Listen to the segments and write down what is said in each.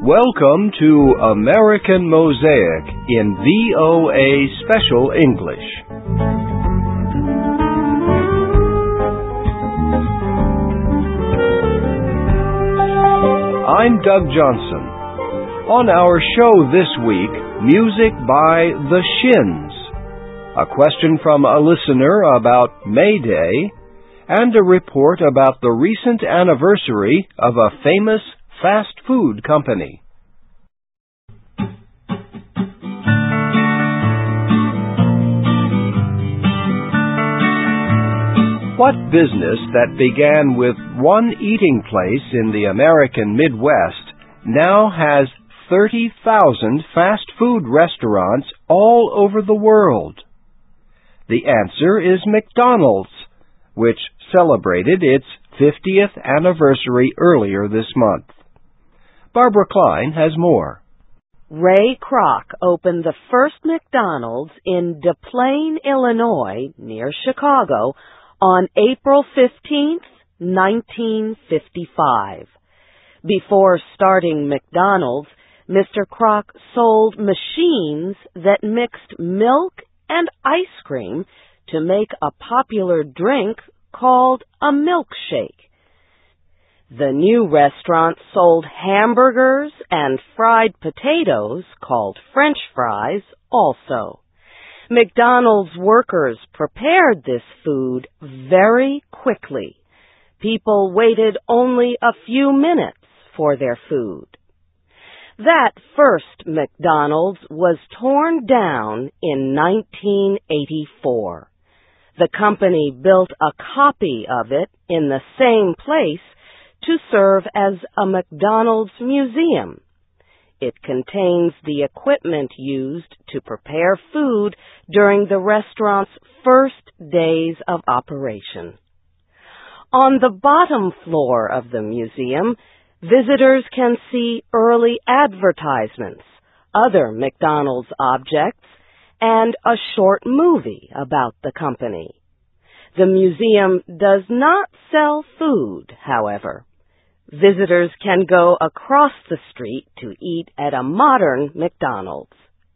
Welcome to American Mosaic in VOA Special English. I'm Doug Johnson. On our show this week, music by The Shins, a question from a listener about May Day, and a report about the recent anniversary of a famous fast food company. What business that began with one eating place in the American Midwest now has 30,000 fast food restaurants all over the world? The answer is McDonald's, which celebrated its 50th anniversary earlier this month. Barbara Klein has more. Ray Kroc opened the first McDonald's in Des Plaines, Illinois, near Chicago, on April 15th, 1955. Before starting McDonald's, Mr. Kroc sold machines that mixed milk and ice cream to make a popular drink called a milkshake. The new restaurant sold hamburgers and fried potatoes, called French fries, also. McDonald's workers prepared this food very quickly. People waited only a few minutes for their food. That first McDonald's was torn down in 1984. The company built a copy of it in the same place to serve as a McDonald's museum. It contains the equipment used to prepare food during the restaurant's first days of operation. On the bottom floor of the museum, visitors can see early advertisements, other McDonald's objects, and a short movie about the company. The museum does not sell food, however. Visitors can go across the street to eat at a modern McDonald's.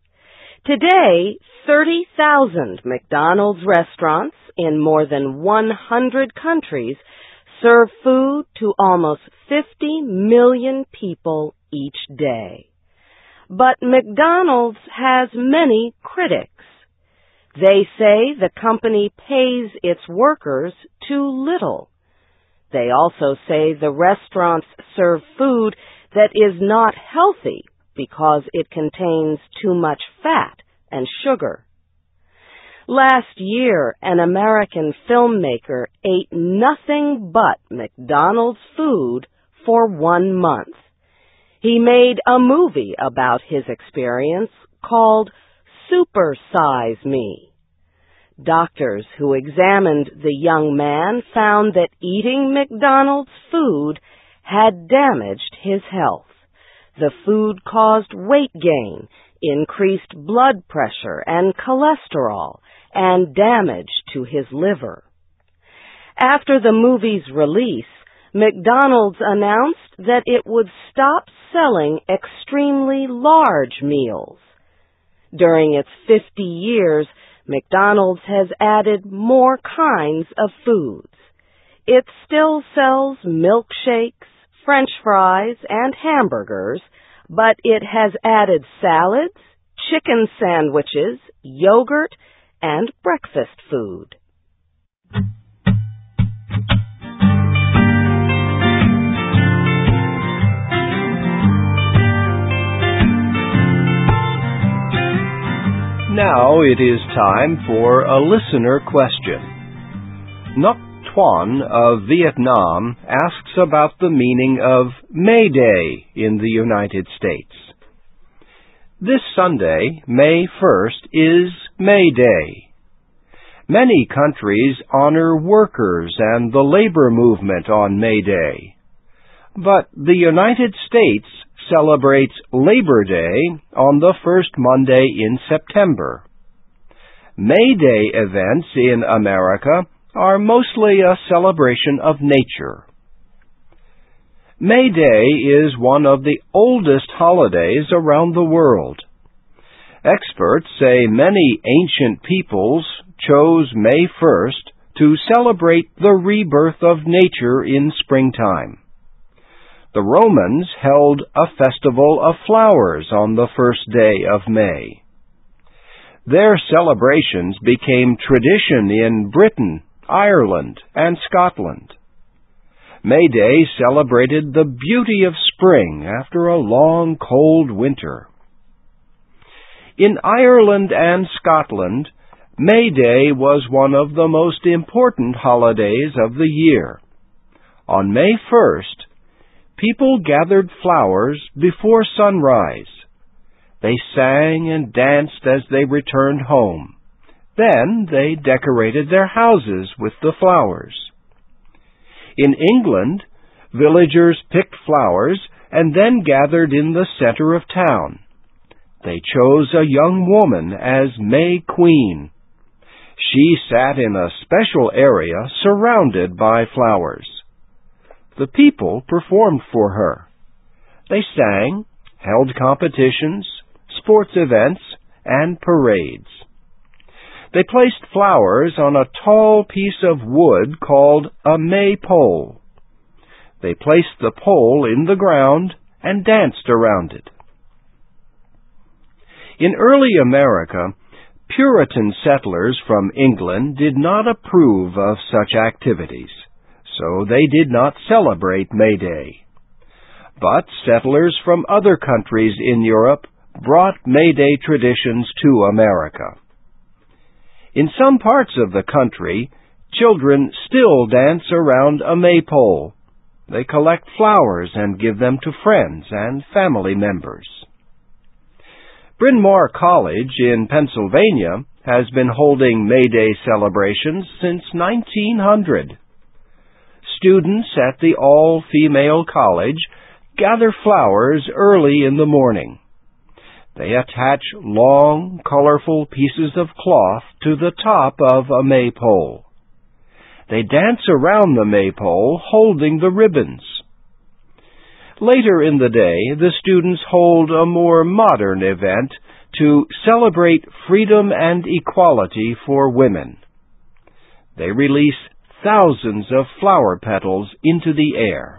Today, 30,000 McDonald's restaurants in more than 100 countries serve food to almost 50 million people each day. But McDonald's has many critics. They say the company pays its workers too little. They also say the restaurants serve food that is not healthy because it contains too much fat and sugar. Last year, an American filmmaker ate nothing but McDonald's food for 1 month. He made a movie about his experience called Super Size Me. Doctors who examined the young man found that eating McDonald's food had damaged his health. The food caused weight gain, increased blood pressure and cholesterol, and damage to his liver. After the movie's release, McDonald's announced that it would stop selling extremely large meals. During its 50 years, McDonald's has added more kinds of foods. It still sells milkshakes, French fries, and hamburgers, but it has added salads, chicken sandwiches, yogurt, and breakfast food. Now it is time for a listener question. Ngoc Tuan of Vietnam asks about the meaning of May Day in the United States. This Sunday, May 1st, is May Day. Many countries honor workers and the labor movement on May Day. But the United States celebrates Labor Day on the first Monday in September. May Day events in America are mostly a celebration of nature. May Day is one of the oldest holidays around the world. Experts say many ancient peoples chose May 1st to celebrate the rebirth of nature in springtime. The Romans held a festival of flowers on the first day of May. Their celebrations became tradition in Britain, Ireland, and Scotland. May Day celebrated the beauty of spring after a long, cold winter. In Ireland and Scotland, May Day was one of the most important holidays of the year. On May 1st, people gathered flowers before sunrise. They sang and danced as they returned home. Then they decorated their houses with the flowers. In England, villagers picked flowers and then gathered in the center of town. They chose a young woman as May Queen. She sat in a special area surrounded by flowers. The people performed for her. They sang, held competitions, sports events, and parades. They placed flowers on a tall piece of wood called a maypole. They placed the pole in the ground and danced around it. In early America, Puritan settlers from England did not approve of such activities, so they did not celebrate May Day. But settlers from other countries in Europe brought May Day traditions to America. In some parts of the country, children still dance around a maypole. They collect flowers and give them to friends and family members. Bryn Mawr College in Pennsylvania has been holding May Day celebrations since 1900. Students at the all-female college gather flowers early in the morning. They attach long, colorful pieces of cloth to the top of a maypole. They dance around the maypole holding the ribbons. Later in the day, the students hold a more modern event to celebrate freedom and equality for women. They release thousands of flower petals into the air.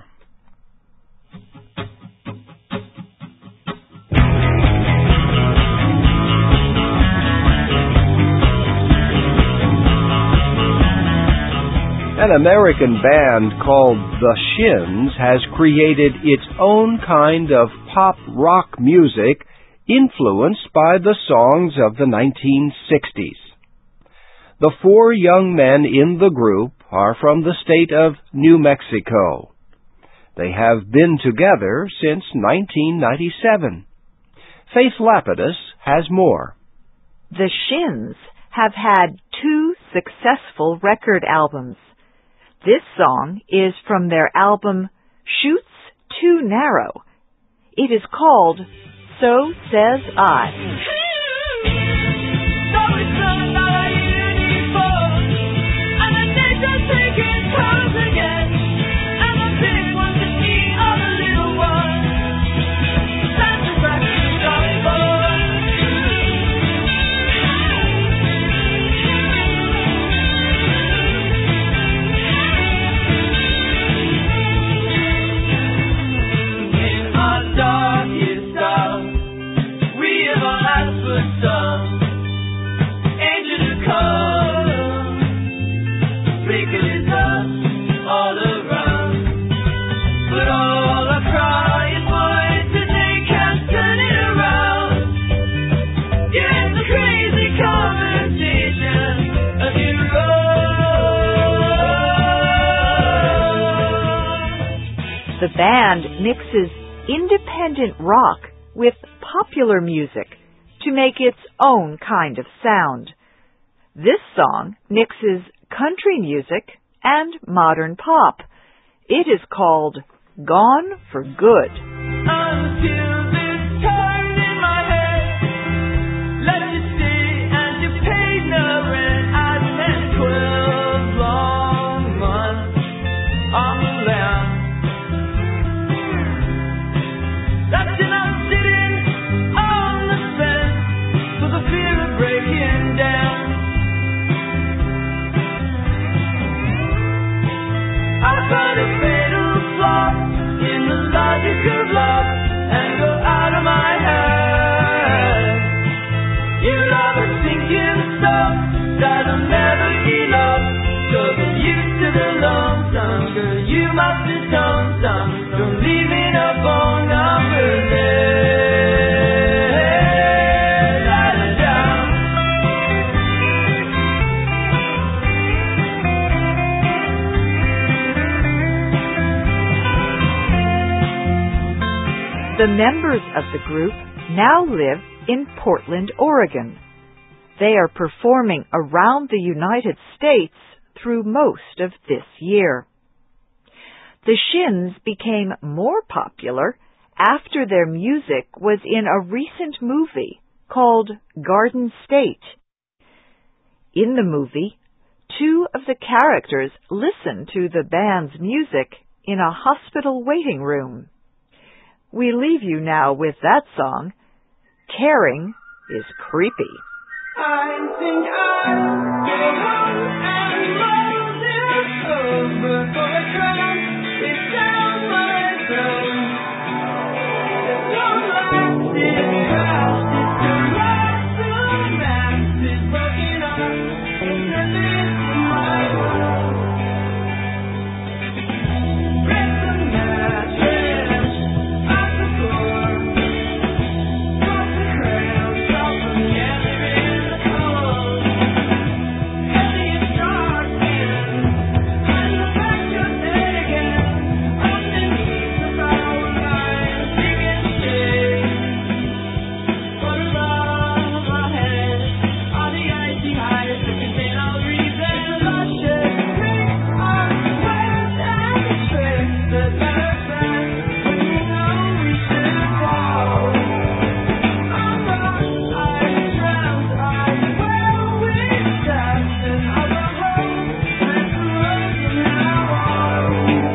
An American band called The Shins has created its own kind of pop rock music influenced by the songs of the 1960s. The four young men in the group are from the state of New Mexico. They have been together since 1997. Faith Lapidus has more. The Shins have had 2 successful record albums. This song is from their album, Chutes Too Narrow. It is called So Says I. The band mixes independent rock with popular music to make its own kind of sound. This song mixes country music and modern pop. It is called Gone for Good. The members of the group now live in Portland, Oregon. They are performing around the United States through most of this year. The Shins became more popular after their music was in a recent movie called Garden State. In the movie, two of the characters listen to the band's music in a hospital waiting room. We leave you now with that song, Caring is Creepy. I think I'll go home and roll this over for a drum. It's down my throat. There's no lasting trust. It's the last romance is broken up. It's a bit in my world. Break the mattress off the floor. Drop the crayons, drop them together in the cold. Heavy and dark and I look back your head again. Underneath the flower lines, big and straight. For above our heads are the icy heights that contain all reason. Luscious drinks are words and tricks that matter best when you know we should fall. On rocks I dreamt I will witness and other hope and corrosion now on.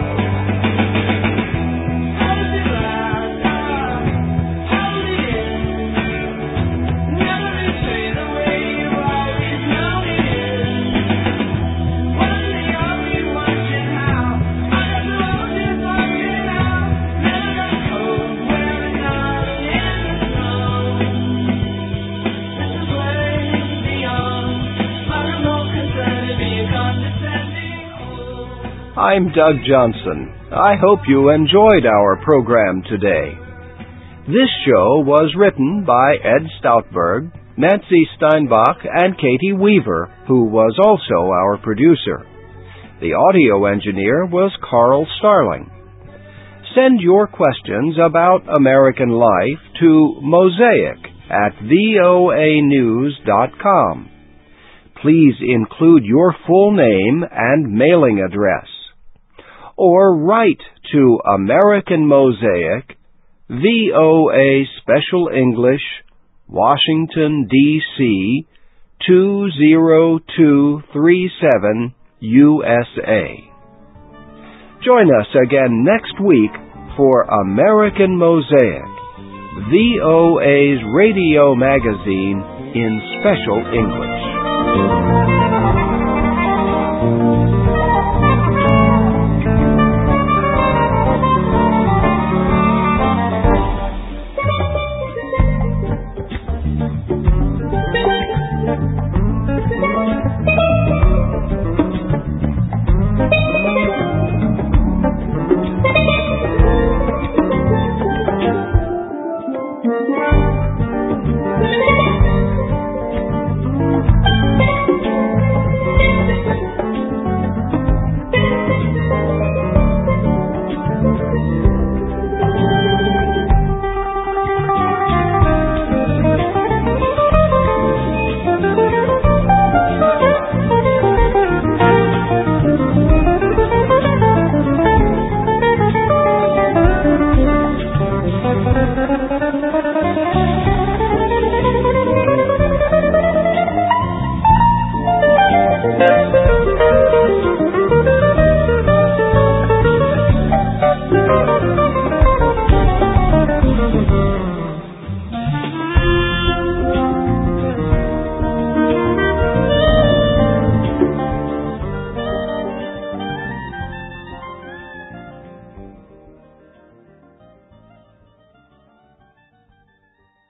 Hold it last, hold it in. Never betray the way you always know it is. One day I'll be watching how I blow this fucking out. Never got cold, wearing out in the snow. This is way beyond my remote concern to be condescending. I'm Doug Johnson. I hope you enjoyed our program today. This show was written by Ed Stoutberg, Nancy Steinbach, and Katie Weaver, who was also our producer. The audio engineer was Carl Starling. Send your questions about American life to mosaic@voanews.com. Please include your full name and mailing address. Or write to American Mosaic, VOA Special English, Washington, D.C. 20237, USA. Join us again next week for American Mosaic, VOA's radio magazine in special English.